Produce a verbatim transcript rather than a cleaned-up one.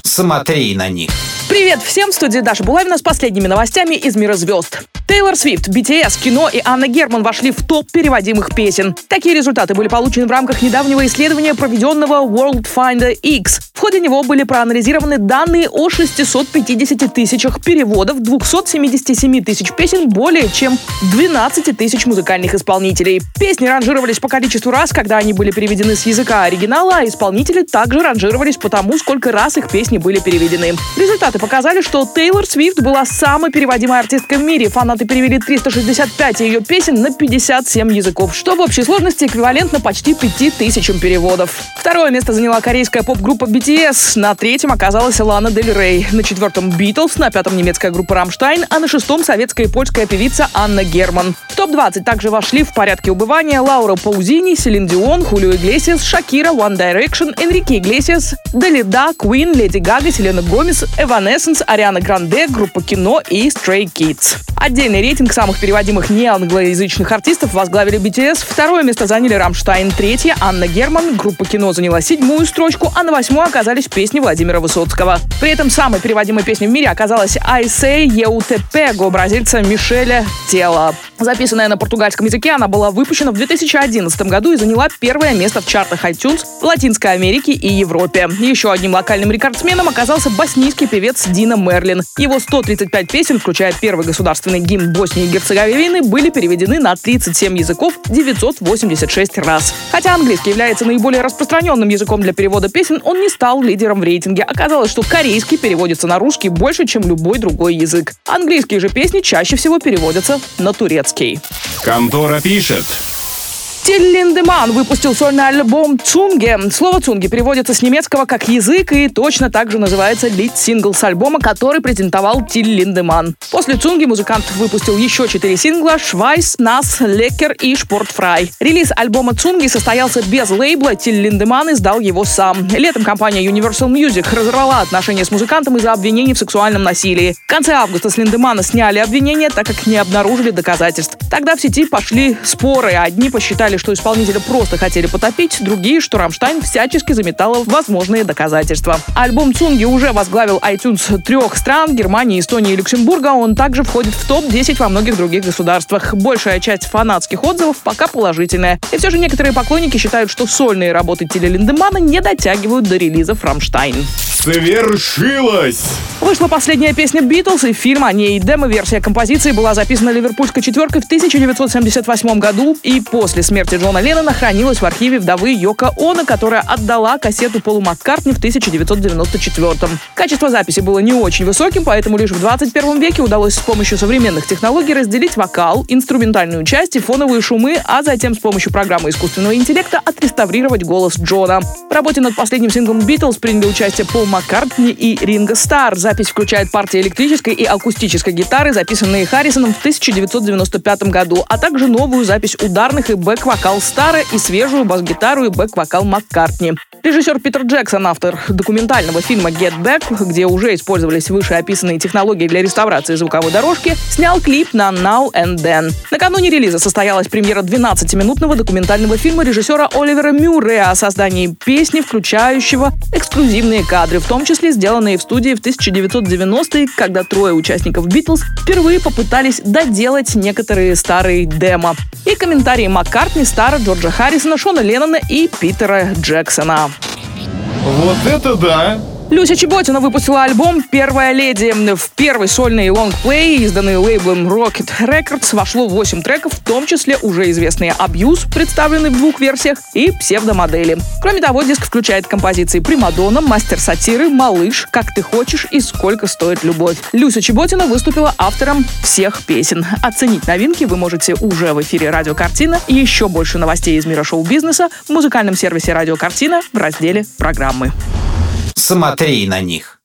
Смотри на них. Привет всем, в студии Даша Булавина с последними новостями из мира звезд. Тейлор Свифт, би ти эс, кино и Анна Герман вошли в топ переводимых песен. Такие результаты были получены в рамках недавнего исследования, проведенного World Finder X. В ходе него были проанализированы данные о шестистах пятидесяти тысячах переводов, двухстах семидесяти семи тысяч песен, более чем двенадцати тысяч музыкальных исполнителей. Песни ранжировались по количеству раз, когда они были переведены с языка оригинала, а исполнители также ранжировались по тому, сколько раз их песни были переведены. Результаты показали, что Тейлор Свифт была самой переводимой артисткой в мире. Фанаты перевели триста шестьдесят пять ее песен на пятьдесят семь языков, что в общей сложности эквивалентно почти пяти тысячам переводов. Второе место заняла корейская поп-группа би ти эс, на третьем оказалась Лана Дель Рей, на четвертом Битлз, на пятом немецкая группа Рамштайн, а на шестом советская и польская певица Анна Герман. В топ двадцать также вошли в порядке убывания Лаура Паузини, Селин Дион, Хулио Иглесиас, Шакира, One Direction, Энрике Иглесиас, Далида, Queen, Леди Гага, Селена Гомес, Evanescence, Ариана Гранде, группа Кино и Stray Kids. Отдельный рейтинг самых переводимых неанглоязычных артистов возглавили би ти эс, второе место заняли Рамштайн, третье — Анна Герман, группа Кино заняла седьмую строчку, а на восьмой оказались песни Владимира Высоцкого. При этом самой переводимой песней в мире оказалась «I Say Eu Te Pego» бразильца Мишеля Тело. Записанная на португальском языке, она была выпущена в две тысячи одиннадцатом году и заняла первое место в чартах iTunes в Латинской Америке и Европе. Еще одним локальным рекордсменом оказался боснийский певец Дина Мерлин. Его сто тридцать пять песен, включая первый государственный гимн Боснии и Герцеговины, были переведены на тридцать семь языков девятьсот восемьдесят шесть раз. Хотя английский является наиболее распространенным языком для перевода песен, он не стал лидером в рейтинге. Оказалось, что корейский переводится на русский больше, чем любой другой язык. Английские же песни чаще всего переводятся на турецкий. Контора пишет. Тиль Линдеманн выпустил сольный альбом «Цунге». Слово «Цунге» переводится с немецкого как «язык» и точно так же называется лид-сингл с альбома, который презентовал Тиль Линдеманн. После «Цунге» музыкант выпустил еще четыре сингла «Швайс», «Нас», «Леккер» и «Шпортфрай». Релиз альбома «Цунге» состоялся без лейбла, Тиль Линдеманн издал его сам. Летом компания Universal Music разорвала отношения с музыкантом из-за обвинений в сексуальном насилии. В конце августа с Линдеманна сняли обвинения, так как не обнаружили доказательств. Тогда в сети пошли споры. Одни посчитали, что исполнителя просто хотели потопить, другие, что Рамштайн всячески заметала возможные доказательства. Альбом «Цунге» уже возглавил iTunes трех стран — Германии, Эстонии и Люксембурга. Он также входит в топ десять во многих других государствах. Большая часть фанатских отзывов пока положительная. И все же некоторые поклонники считают, что сольные работы Тиля Линдеманна не дотягивают до релизов Рамштайн. Свершилось! Вышла последняя песня Битлз и фильм о ней. Демо-версия композиции была записана ливерпульской четверкой в тысяча девятьсот семьдесят восьмом году и после смерти Джона Леннона хранилась в архиве вдовы Йоко Оно, которая отдала кассету Полу Маккартни в тысяча девятьсот девяносто четвёртом. Качество записи было не очень высоким, поэтому лишь в двадцать первом веке удалось с помощью современных технологий разделить вокал, инструментальную часть и фоновые шумы, а затем с помощью программы искусственного интеллекта отреставрировать голос Джона. В работе над последним синглом Битлз приняли участие Пол Маккартни и Ринго Старр. Запись включает партии электрической и акустической гитары, записанные Харрисоном в тысяча девятьсот девяносто пятом году, а также новую запись ударных и бэк-вокал Старра и свежую бас-гитару и бэк-вокал Маккартни. Режиссер Питер Джексон, автор документального фильма «Get Back», где уже использовались вышеописанные технологии для реставрации звуковой дорожки, снял клип на «Now and Then». Накануне релиза состоялась премьера двенадцатиминутного документального фильма режиссера Оливера Мюррея о создании песни, включающего эксклюзивные кадры, в том числе сделанные в студии в тысяча девятьсот девяностые, когда трое участников «Битлз» впервые попытались доделать некоторые старые демо. И комментарии Маккартни, Старра, Джорджа Харрисона, Шона Леннона и Питера Джексона. Вот это да! Люся Чеботина выпустила альбом «Первая леди». В первый сольный лонгплей, изданный лейблом Rocket Records, вошло восемь треков, в том числе уже известные «Abuse», представленный в двух версиях, и «Псевдомодели». Кроме того, диск включает композиции «Примадонна», «Мастер сатиры», «Малыш», «Как ты хочешь» и «Сколько стоит любовь». Люся Чеботина выступила автором всех песен. Оценить новинки вы можете уже в эфире «Радио Картина». И еще больше новостей из мира шоу-бизнеса в музыкальном сервисе «Радио Картина» в разделе «Программы». Смотри на них.